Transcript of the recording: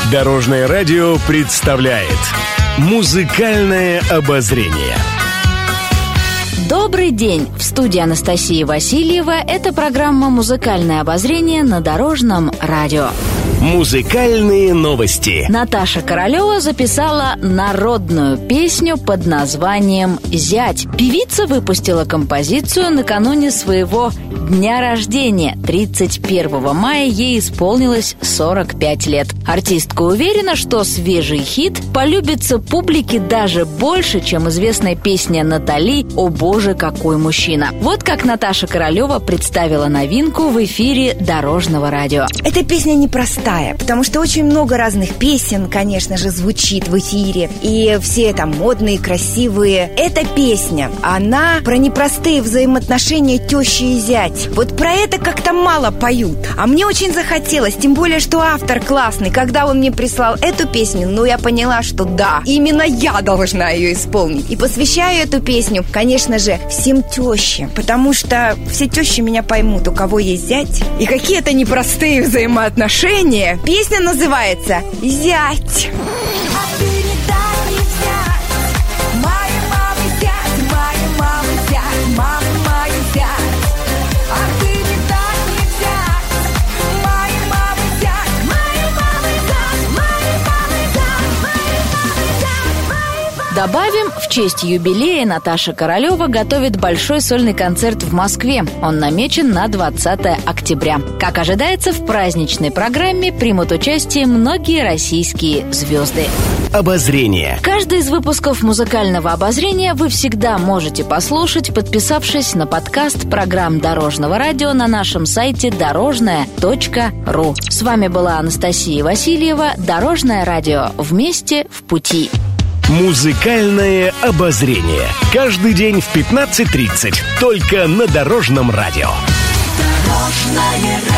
Дорожное радио представляет «Музыкальное обозрение». Добрый день! В студии Анастасия Васильева. Это программа «Музыкальное обозрение» на Дорожном радио. Музыкальные новости. Наташа Королева записала народную песню под названием «Зять». Певица выпустила композицию накануне своего дня рождения. 31 мая ей исполнилось 45 лет. Артистка уверена, что свежий хит полюбится публике даже больше, чем известная песня Натали «О боже, какой мужчина». Вот как Наташа Королева представила новинку в эфире Дорожного радио. Эта песня непростая, потому что очень много разных песен, конечно же, звучит в эфире. И все там модные, красивые. Эта песня, она про непростые взаимоотношения тещи и зять. Вот про это как-то мало поют. А мне очень захотелось, тем более, что автор классный. Когда он мне прислал эту песню, я поняла, что да, именно я должна ее исполнить. И посвящаю эту песню, конечно же, всем тещам. Потому что все тещи меня поймут, у кого есть зять. И какие это непростые взаимоотношения. Песня называется «Зять». Добавим, в честь юбилея Наташа Королева готовит большой сольный концерт в Москве. Он намечен на 20 октября. Как ожидается, в праздничной программе примут участие многие российские звезды. Обозрение. Каждый из выпусков музыкального обозрения вы всегда можете послушать, подписавшись на подкаст программ Дорожного радио на нашем сайте дорожное.ру. С вами была Анастасия Васильева. Дорожное радио. Вместе в пути. Музыкальное обозрение. Каждый день в 15:30. Только на Дорожном радио. Дорожное радио.